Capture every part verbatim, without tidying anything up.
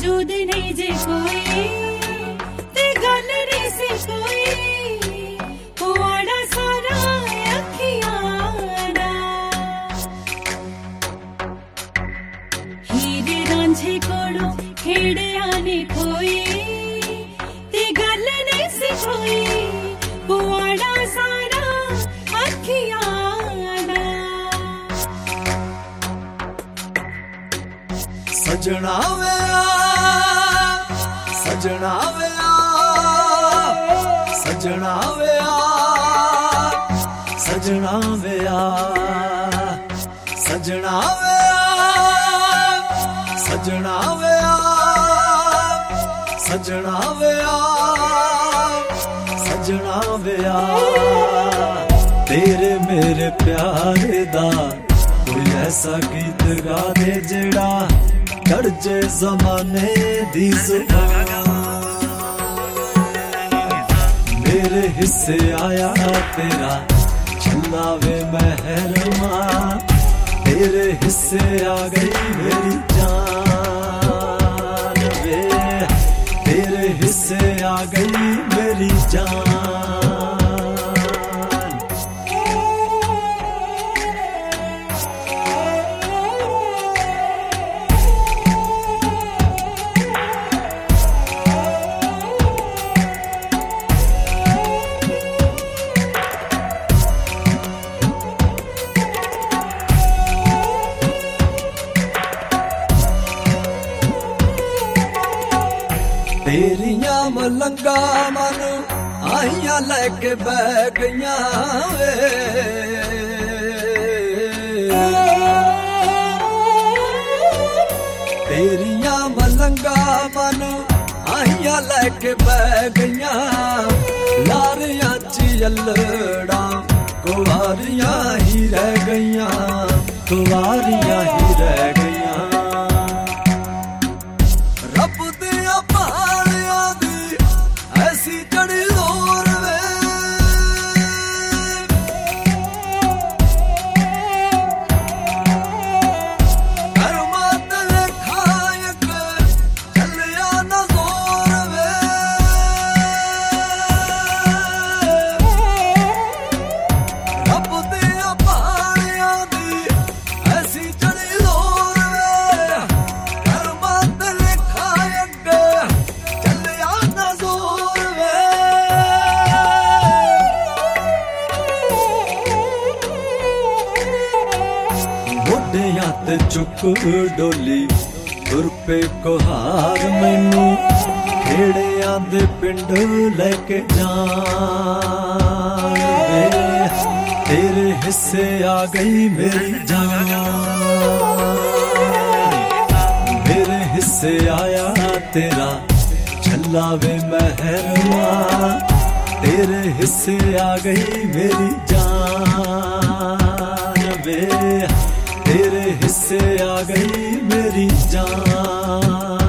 मौजूद नहीं जे कोई ते गल नहीं सी कोई कुआड़ा सारा अखियां दा हीरे रांझे कोड़ो खेड़िया ने खोई ते गल नहीं सी कोई कुआड़ा सारा अखियां दा सजना वे सजना वे सजना वे सजना वे सजना वे सजना वे सजना वे सजना वे तेरे मेरे प्यारे दा कोई ऐसा गीत गा दे जेड़ा चढ़जे जमाने दी जुबान मेरे हिस्से आया तेरा छल्ला वे महरमा तेरे हिस्से आ गई मेरी जान वे तेरे हिस्से आ गई मेरी जान तेरिया मलंगा मन आइया लैके बह गईया वे तेरिया मलंगा मन आइया लैके बह गईया लारिया चियलड़ा कुवारियां ही रह गईया कुवारियां ही रह गईया रब दिया पहाड़िया दी ऐसी चढ़ी जोर वे कर्मा तेरे खायक चलिया न जोर वे रब दिया पहाड़िया दी ऐसी चढ़ी जोर वे कर्मा तेरे खायक चलिया न जोर वे मोढियां ते चुक डोली तुर पे कोहार मैनू खेड़ियां दे पिंड लेके जान वे तेरे हिस्से आ गई मेरी जान मेरे हिस्से आया तेरा छल्ला वे महरमा तेरे हिस्से आ गई मेरी जान वे तेरे हिस्से आ गई मेरी जान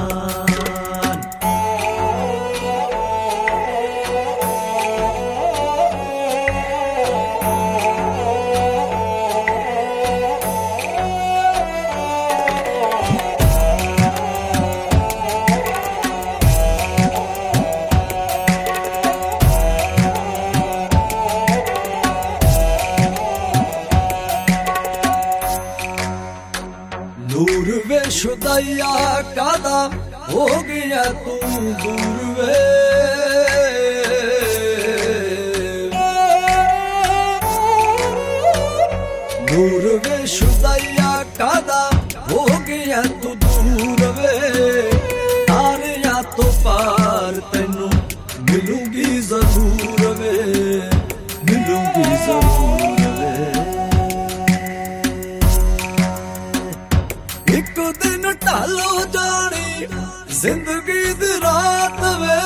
दूर वे शुदैया कादा हो गया तू दूर वे दूर वे शुदैया कादा हो गया तू दूर वे तारिया तो पार तेनू मिलूंगी जरूर वे मिलूंगी जरूर वे एक दिन टालो जानी जिंदगी दी रात वे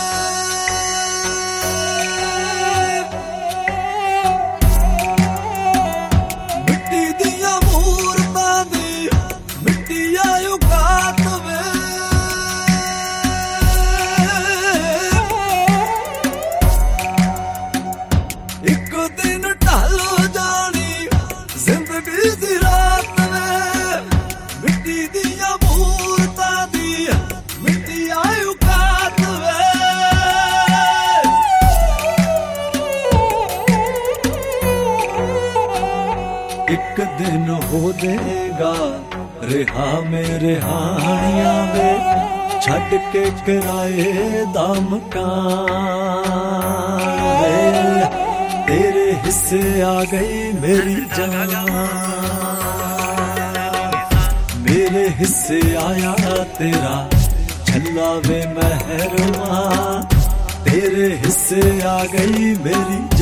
मिट्टी दिया मूरतां दी मिट्टी आयो कात वे एक दिन टालो जानी जिंदगी दी रात वे मिट्टी दिया मूरतां दी दिन हो देगा रिहा मेरे हानिया वे छड़ के किराए दा मकान वे तेरे हिस्से आ गई मेरी जान मेरे हिस्से आया तेरा छल्ला वे मेहरबान तेरे हिस्से आ गई मेरी